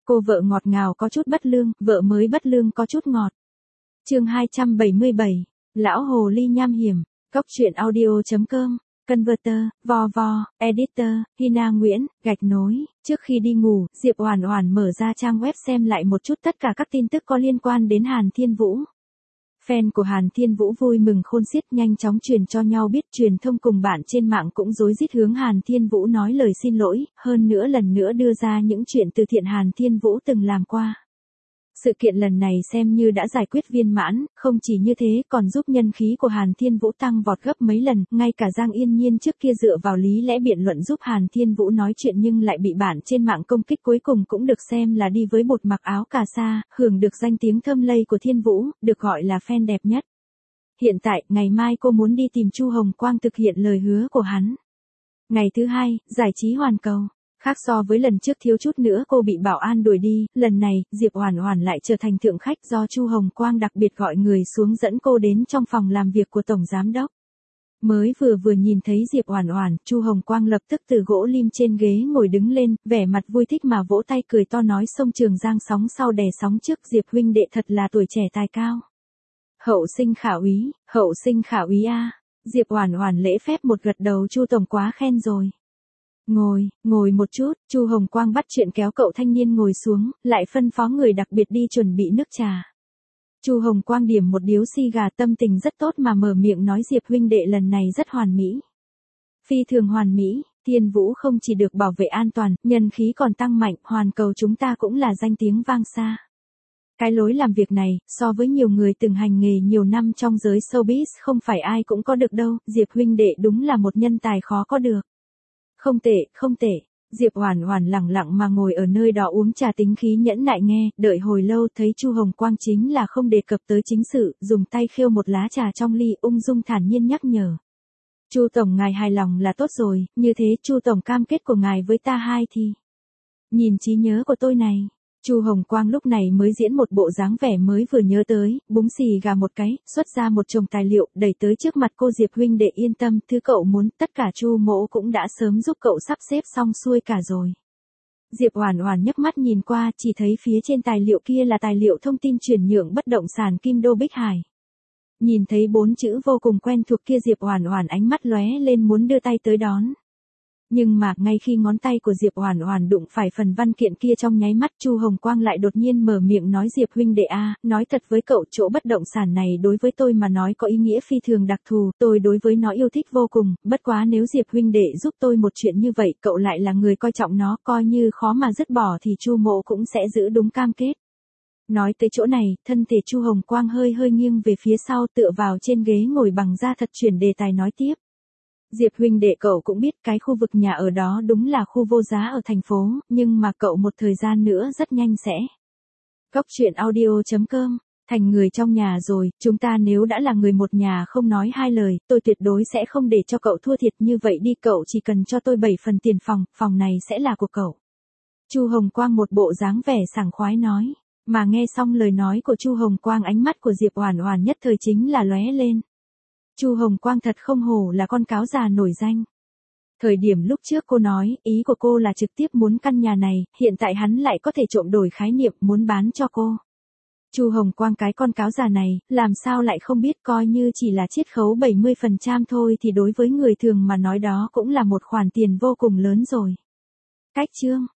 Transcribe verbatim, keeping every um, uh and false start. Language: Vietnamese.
Cô vợ ngọt ngào có chút bất lương, vợ mới bất lương có chút ngọt. Chương hai trăm bảy mươi bảy, lão hồ ly nham hiểm. Cốc truyện audio chấm com, Converter, vo vo, Editor, Hina Nguyễn, gạch nối. Trước khi đi ngủ, Diệp Oản Oản mở ra trang web xem lại một chút tất cả các tin tức có liên quan đến Hàn Thiên Vũ. Fan của Hàn Thiên Vũ vui mừng khôn xiết, nhanh chóng truyền cho nhau biết, truyền thông cùng bạn trên mạng cũng rối rít hướng Hàn Thiên Vũ nói lời xin lỗi, hơn nữa lần nữa đưa ra những chuyện từ thiện Hàn Thiên Vũ từng làm qua. Sự kiện lần này xem như đã giải quyết viên mãn, không chỉ như thế còn giúp nhân khí của Hàn Thiên Vũ tăng vọt gấp mấy lần, ngay cả Giang Yên Nhiên trước kia dựa vào lý lẽ biện luận giúp Hàn Thiên Vũ nói chuyện nhưng lại bị bạn trên mạng công kích, cuối cùng cũng được xem là đi với bột mặc áo cà sa, hưởng được danh tiếng thơm lây của Thiên Vũ, được gọi là fan đẹp nhất. Hiện tại, ngày mai cô muốn đi tìm Chu Hồng Quang thực hiện lời hứa của hắn. Ngày thứ hai, giải trí hoàn cầu. Khác so với lần trước thiếu chút nữa cô bị bảo an đuổi đi, lần này, Diệp Oản Oản lại trở thành thượng khách do Chu Hồng Quang đặc biệt gọi người xuống dẫn cô đến trong phòng làm việc của Tổng Giám Đốc. Mới vừa vừa nhìn thấy Diệp Oản Oản, Chu Hồng Quang lập tức từ gỗ lim trên ghế ngồi đứng lên, vẻ mặt vui thích mà vỗ tay cười to nói sông Trường Giang sóng sau đè sóng trước, Diệp huynh đệ thật là tuổi trẻ tài cao. Hậu sinh khả úy, hậu sinh khả úy a. Diệp Oản Oản lễ phép một gật đầu, Chu tổng quá khen rồi. Ngồi, ngồi một chút, Chu Hồng Quang bắt chuyện kéo cậu thanh niên ngồi xuống, lại phân phó người đặc biệt đi chuẩn bị nước trà. Chu Hồng Quang điểm một điếu xì gà, tâm tình rất tốt mà mở miệng nói Diệp huynh đệ lần này rất hoàn mỹ. Phi thường hoàn mỹ, Thiên Vũ không chỉ được bảo vệ an toàn, nhân khí còn tăng mạnh, hoàn cầu chúng ta cũng là danh tiếng vang xa. Cái lối làm việc này, so với nhiều người từng hành nghề nhiều năm trong giới showbiz không phải ai cũng có được đâu, Diệp huynh đệ đúng là một nhân tài khó có được. Không tệ, không tệ. Diệp Oản Oản lẳng lặng mà ngồi ở nơi đó uống trà, tính khí nhẫn nại nghe, đợi hồi lâu thấy Chu Hồng Quang chính là không đề cập tới chính sự, dùng tay khêu một lá trà trong ly, ung dung thản nhiên nhắc nhở. Chu tổng ngài hài lòng là tốt rồi, như thế Chu tổng cam kết của ngài với ta hai thì. Nhìn trí nhớ của tôi này. Chu Hồng Quang lúc này mới diễn một bộ dáng vẻ mới vừa nhớ tới, búng xì gà một cái, xuất ra một chồng tài liệu, đẩy tới trước mặt cô Diệp huynh đệ yên tâm, thứ cậu muốn, tất cả Chu mỗ cũng đã sớm giúp cậu sắp xếp xong xuôi cả rồi. Diệp Oản Oản nhấc mắt nhìn qua, chỉ thấy phía trên tài liệu kia là tài liệu thông tin chuyển nhượng bất động sản Kim Đô Bích Hải. Nhìn thấy bốn chữ vô cùng quen thuộc kia, Diệp Oản Oản ánh mắt lóe lên muốn đưa tay tới đón. Nhưng mà, ngay khi ngón tay của Diệp Oản Oản đụng phải phần văn kiện kia trong nháy mắt, Chu Hồng Quang lại đột nhiên mở miệng nói Diệp huynh đệ a, nói thật với cậu, chỗ bất động sản này đối với tôi mà nói có ý nghĩa phi thường đặc thù, tôi đối với nó yêu thích vô cùng, bất quá nếu Diệp huynh đệ giúp tôi một chuyện như vậy, cậu lại là người coi trọng nó, coi như khó mà dứt bỏ thì Chu mỗ cũng sẽ giữ đúng cam kết. Nói tới chỗ này, thân thể Chu Hồng Quang hơi hơi nghiêng về phía sau, tựa vào trên ghế ngồi bằng da thật, chuyển đề tài nói tiếp. Diệp huynh đệ cậu cũng biết cái khu vực nhà ở đó đúng là khu vô giá ở thành phố, nhưng mà cậu một thời gian nữa rất nhanh sẽ. Cốc truyện audio chấm com, thành người trong nhà rồi, chúng ta nếu đã là người một nhà không nói hai lời, tôi tuyệt đối sẽ không để cho cậu thua thiệt, như vậy đi, cậu chỉ cần cho tôi bảy phần tiền phòng, phòng này sẽ là của cậu. Chu Hồng Quang một bộ dáng vẻ sảng khoái nói, mà nghe xong lời nói của Chu Hồng Quang, ánh mắt của Diệp Oản Oản nhất thời chính là lóe lên. Chu Hồng Quang thật không hổ là con cáo già nổi danh. Thời điểm lúc trước cô nói, ý của cô là trực tiếp muốn căn nhà này, hiện tại hắn lại có thể trộm đổi khái niệm muốn bán cho cô. Chu Hồng Quang cái con cáo già này, làm sao lại không biết, coi như chỉ là chiết khấu bảy mươi phần trăm thôi thì đối với người thường mà nói đó cũng là một khoản tiền vô cùng lớn rồi. Cách chương